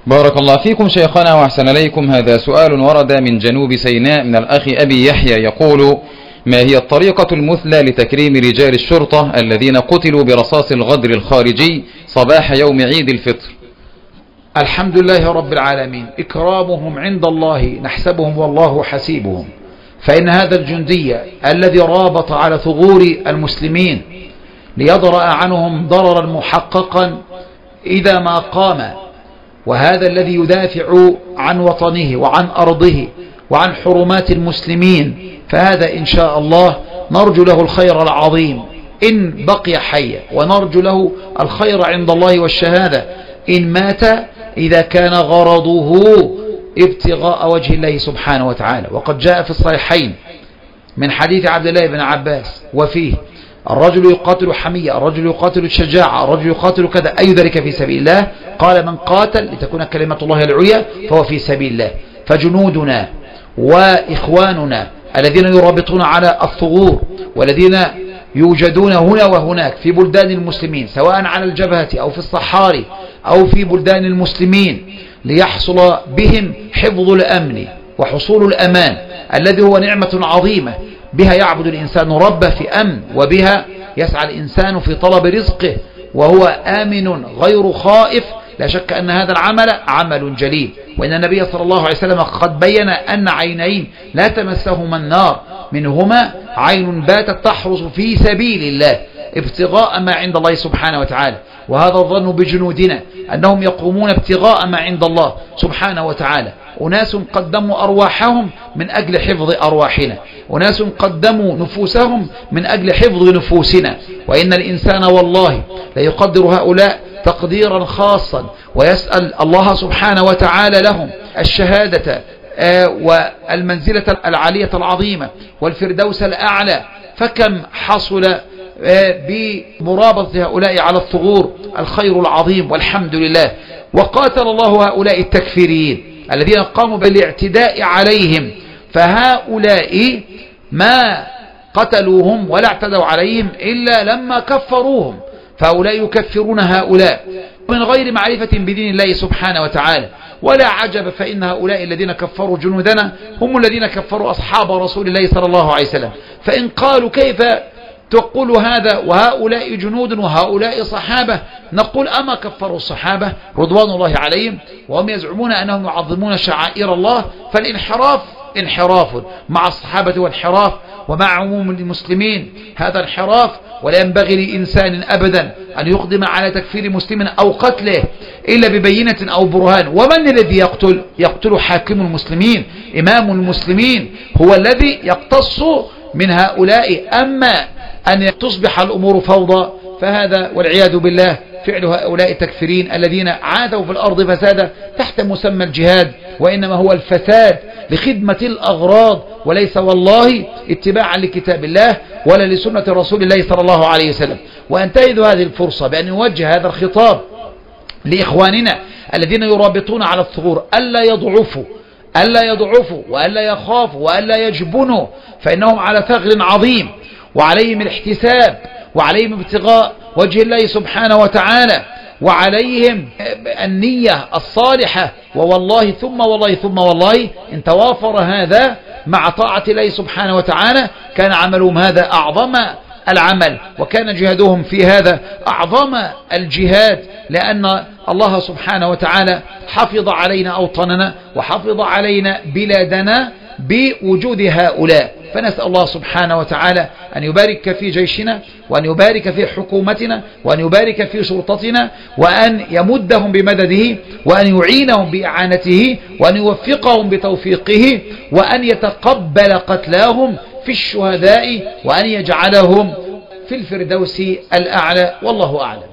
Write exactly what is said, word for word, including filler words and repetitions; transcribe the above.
بارك الله فيكم شيخنا وأحسن إليكم. هذا سؤال ورد من جنوب سيناء من الأخ أبي يحيى يقول: ما هي الطريقة المثلى لتكريم رجال الشرطة الذين قتلوا برصاص الغدر الخارجي صباح يوم عيد الفطر؟ الحمد لله رب العالمين، إكرامهم عند الله نحسبهم والله حسيبهم، فإن هذا الجندي الذي رابط على ثغور المسلمين ليضرأ عنهم ضررا محققا إذا ما قام، وهذا الذي يدافع عن وطنه وعن أرضه وعن حرمات المسلمين، فهذا إن شاء الله نرجو له الخير العظيم إن بقي حيا، ونرجو له الخير عند الله والشهادة إن مات، إذا كان غرضه ابتغاء وجه الله سبحانه وتعالى. وقد جاء في الصحيحين من حديث عبد الله بن عباس وفيه: الرجل يقاتل حمية، الرجل يقاتل الشجاعة، الرجل يقاتل كذا، أي ذلك في سبيل الله؟ قال: من قاتل لتكون كلمة الله العليا فهو في سبيل الله. فجنودنا وإخواننا الذين يرابطون على الثغور والذين يوجدون هنا وهناك في بلدان المسلمين، سواء على الجبهة أو في الصحاري أو في بلدان المسلمين، ليحصل بهم حفظ الأمن وحصول الأمان الذي هو نعمة عظيمة بها يعبد الإنسان ربه في أمن، وبها يسعى الإنسان في طلب رزقه وهو آمن غير خائف. لا شك أن هذا العمل عمل جليل، وإن النبي صلى الله عليه وسلم قد بين أن عينين لا تمسهما النار، منهما عين باتت تحرس في سبيل الله ابتغاء ما عند الله سبحانه وتعالى. وهذا الظن بجنودنا أنهم يقومون ابتغاء ما عند الله سبحانه وتعالى. أناس قدموا أرواحهم من أجل حفظ أرواحنا، أناس قدموا نفوسهم من أجل حفظ نفوسنا، وإن الإنسان والله لا يقدر هؤلاء تقديرا خاصا، ويسأل الله سبحانه وتعالى لهم الشهادة والمنزلة العالية العظيمة والفردوس الأعلى. فكم حصل بمرابطة هؤلاء على الثغور الخير العظيم، والحمد لله. وقاتل الله هؤلاء التكفيريين الذين قاموا بالاعتداء عليهم، فهؤلاء ما قتلوهم ولا اعتدوا عليهم إلا لما كفروهم، فهؤلاء يكفرون هؤلاء من غير معرفة بدين الله سبحانه وتعالى. ولا عجب، فإن هؤلاء الذين كفروا جنودنا هم الذين كفروا أصحاب رسول الله صلى الله عليه وسلم. فإن قالوا: كيف تقول هذا وهؤلاء جنود وهؤلاء صحابة؟ نقول: أما كفروا الصحابة رضوان الله عليهم وهم يزعمون أنهم يعظمون شعائر الله؟ فالانحراف انحراف مع الصحابة، وانحراف ومع عموم المسلمين هذا انحراف، ولا ينبغي لإنسان أبدا أن يقدم على تكفير مسلم أو قتله إلا ببينة أو برهان. ومن الذي يقتل؟ يقتل حاكم المسلمين، إمام المسلمين هو الذي يقتص من هؤلاء. أما أن تصبح الأمور فوضى فهذا والعياذ بالله فعل هؤلاء التكفيرين الذين عادوا في الأرض فسادا تحت مسمى الجهاد، وإنما هو الفساد لخدمة الأغراض، وليس والله اتباعا لكتاب الله ولا لسنة رسول الله صلى الله عليه وسلم. وأنتهز هذه الفرصة بأن نوجه هذا الخطاب لإخواننا الذين يرابطون على الثغور ألا يضعفوا ألا يضعفوا وألا يخافوا وألا يجبنوا، فإنهم على ثغر عظيم، وعليهم الاحتساب، وعليهم ابتغاء وجه الله سبحانه وتعالى، وعليهم النية الصالحة. ووالله ثم والله ثم والله إن توافر هذا مع طاعة الله سبحانه وتعالى كان عملهم هذا أعظم العمل، وكان جهادهم في هذا أعظم الجهاد، لأن الله سبحانه وتعالى حفظ علينا أوطاننا وحفظ علينا بلادنا بوجود هؤلاء. فنسأل الله سبحانه وتعالى أن يبارك في جيشنا، وأن يبارك في حكومتنا، وأن يبارك في شرطتنا، وأن يمدهم بمدده، وأن يعينهم بإعانته، وأن يوفقهم بتوفيقه، وأن يتقبل قتلاهم في الشهداء، وأن يجعلهم في الفردوس الأعلى، والله أعلم.